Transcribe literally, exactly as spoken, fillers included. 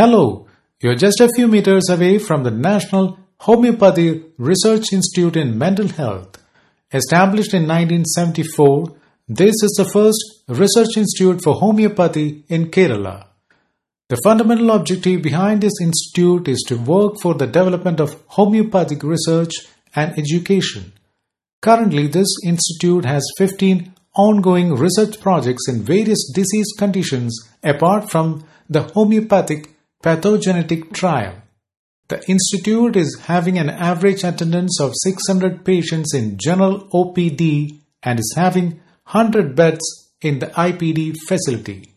Hello, you're just a few meters away from the National Homeopathy Research Institute in Mental Health. Established in nineteen seventy-four, this is the first research institute for homeopathy in Kerala. The fundamental objective behind this institute is to work for the development of homeopathic research and education. Currently, this institute has fifteen ongoing research projects in various disease conditions apart from the homeopathic pathogenetic trial. The institute is having an average attendance of six hundred patients in general O P D and is having one hundred beds in the I P D facility.